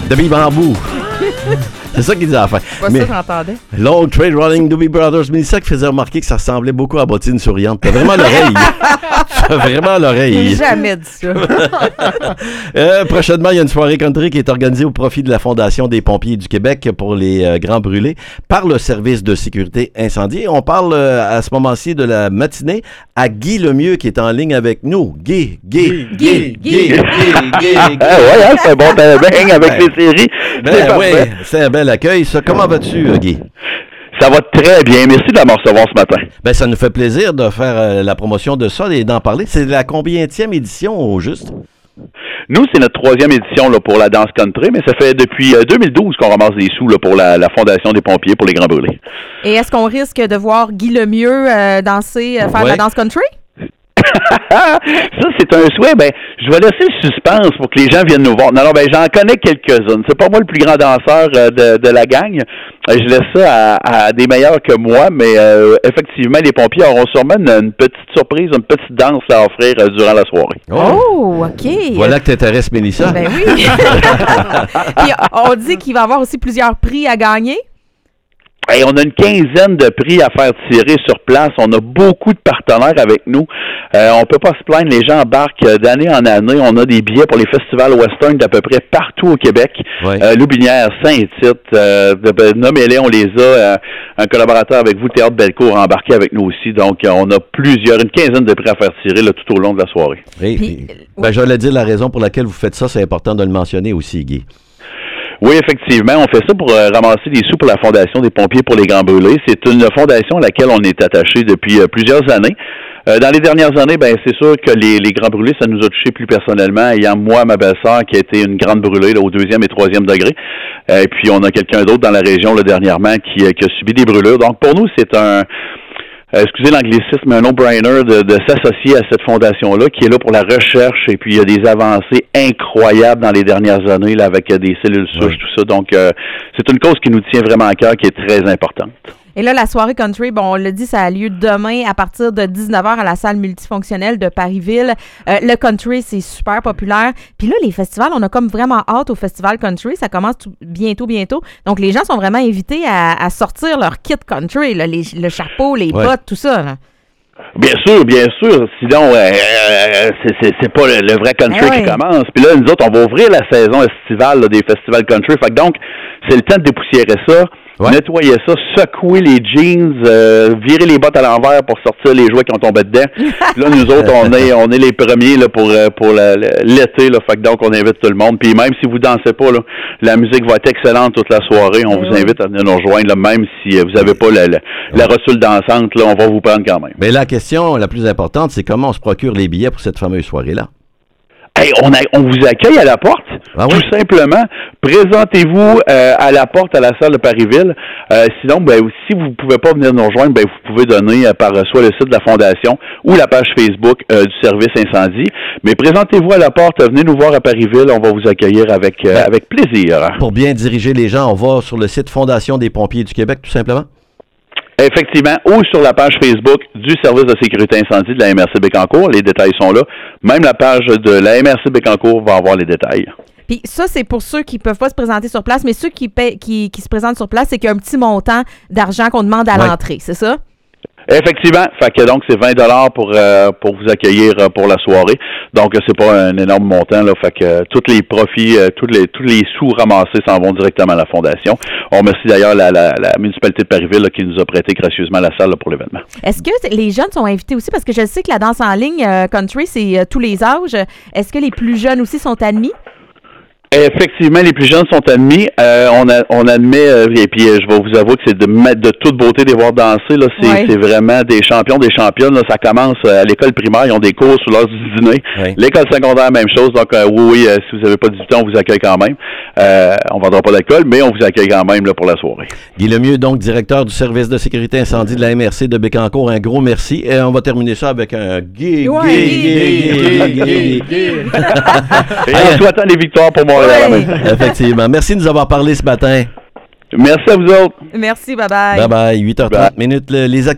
Doobie Bamboo. C'est ça qu'ils disaient à la fin. Pas ça, j'entendais. Long Trade Running Doobie Brothers. Mélissa qui faisait remarquer que ça ressemblait beaucoup à Bottine souriante. T'as vraiment l'oreille. T'as vraiment l'oreille. J'ai jamais dit ça. Prochainement, il y a une soirée country qui est organisée au profit de la Fondation des pompiers du Québec pour les grands brûlés par le service de sécurité incendie. On parle à ce moment-ci de la matinée à Guy Lemieux qui est en ligne avec nous. Guy. Ouais, c'est un bon bang avec les séries. Oui, c'est un bel accueil. Ça. Comment vas-tu, Guy? Ça va très bien. Merci de me recevoir ce matin. Ben, ça nous fait plaisir de faire la promotion de ça et d'en parler. C'est la combienième édition, au juste? Nous, c'est notre 3e édition là, pour la danse country, mais ça fait depuis 2012 qu'on ramasse des sous là, pour la Fondation des pompiers pour les grands brûlés. Et est-ce qu'on risque de voir Guy Lemieux danser, faire de la danse country? Ça, c'est un souhait. Ben, je vais laisser le suspense pour que les gens viennent nous voir. Non, ben, j'en connais quelques-unes. C'est pas moi le plus grand danseur de la gang. Je laisse ça à des meilleurs que moi, mais effectivement, les pompiers auront sûrement une petite surprise, une petite danse à offrir durant la soirée. Oh, OK. Voilà que t'intéresses, Mélissa. Ben oui. Puis on dit qu'il va y avoir aussi plusieurs prix à gagner. Hey, on a une quinzaine de prix à faire tirer sur place. On a beaucoup de partenaires avec nous. On peut pas se plaindre. Les gens embarquent d'année en année. On a des billets pour les festivals western d'à peu près partout au Québec. Ouais. Loubinière, Saint-Tite, nommez-les, on les a. Un collaborateur avec vous, Théâtre Bellecour, a embarqué avec nous aussi. Donc, on a une quinzaine de prix à faire tirer là, tout au long de la soirée. Ben, j'allais dire la raison pour laquelle vous faites ça. C'est important de le mentionner aussi, Guy. Oui, effectivement. On fait ça pour ramasser des sous pour la Fondation des pompiers pour les grands brûlés. C'est une fondation à laquelle on est attaché depuis plusieurs années. Dans les dernières années, ben c'est sûr que les grands brûlés, ça nous a touché plus personnellement, ayant moi, ma belle-sœur, qui a été une grande brûlée là, au 2e et 3e degré. Et puis, on a quelqu'un d'autre dans la région là, dernièrement qui a subi des brûlures. Donc, pour nous, c'est excusez l'anglicisme, un no-brainer de s'associer à cette fondation-là qui est là pour la recherche et puis il y a des avancées incroyables dans les dernières années là, avec des cellules souches, tout ça. Donc, c'est une cause qui nous tient vraiment à cœur, qui est très importante. Et là, la soirée country, bon, on l'a dit, ça a lieu demain à partir de 19h à la salle multifonctionnelle de Parisville. Le country, c'est super populaire. Puis là, les festivals, on a comme vraiment hâte au festival country. Ça commence bientôt. Donc, les gens sont vraiment invités à sortir leur kit country, là, le chapeau, les bottes, tout ça, là. Bien sûr. Sinon, c'est pas le vrai country qui commence. Puis là, nous autres, on va ouvrir la saison estivale là, des festivals country. Fait que donc, c'est le temps de dépoussiérer ça. Ouais. Nettoyer ça, secouer les jeans, virer les bottes à l'envers pour sortir les jouets qui ont tombé dedans. Là, nous autres, on est les premiers là pour l'été. Là, fait que donc, on invite tout le monde. Puis même si vous dansez pas, là, la musique va être excellente toute la soirée. On vous invite à venir nous rejoindre. Là, même si vous n'avez pas la rotule dansante, là, on va vous prendre quand même. Mais la question la plus importante, c'est comment on se procure les billets pour cette fameuse soirée-là? Hey, on vous accueille à la porte, tout simplement. Présentez-vous à la porte à la salle de Parisville. Sinon, ben, si vous ne pouvez pas venir nous rejoindre, ben, vous pouvez donner par soit le site de la Fondation ou la page Facebook du service incendie. Mais présentez-vous à la porte, venez nous voir à Parisville, on va vous accueillir avec plaisir. Pour bien diriger les gens, on va sur le site Fondation des pompiers du Québec, tout simplement? Effectivement, ou sur la page Facebook du service de sécurité incendie de la MRC Bécancour. Les détails sont là. Même la page de la MRC Bécancour va avoir les détails. Puis ça, c'est pour ceux qui ne peuvent pas se présenter sur place, mais ceux qui se présentent sur place, c'est qu'il y a un petit montant d'argent qu'on demande à l'entrée, c'est ça? Effectivement, fait que donc c'est 20$ pour vous accueillir pour la soirée. Donc c'est pas un énorme montant là, fait que tous les profits, tous les sous ramassés s'en vont directement à la fondation. On remercie d'ailleurs la municipalité de Parisville là, qui nous a prêté gracieusement la salle là, pour l'événement. Est-ce que les jeunes sont invités aussi, parce que je sais que la danse en ligne country c'est tous les âges. Est-ce que les plus jeunes aussi sont admis? Effectivement, les plus jeunes sont admis. On admet, et puis je vais vous avouer que c'est de toute beauté de les voir danser. Là, c'est vraiment des champions, des championnes. Là, ça commence à l'école primaire, ils ont des cours sous l'heure du dîner. Oui. L'école secondaire, même chose. Donc oui, si vous n'avez pas 18 ans, on vous accueille quand même. On ne vendra pas d'alcool, mais on vous accueille quand même là, pour la soirée. Guy Lemieux, donc directeur du service de sécurité incendie de la MRC de Bécancour, un gros merci. Et on va terminer ça avec un Guy. Et en souhaitant des victoires pour moi. Effectivement. Merci de nous avoir parlé ce matin. Merci à vous autres. Merci, bye-bye. Bye-bye. 8h30 minutes. Les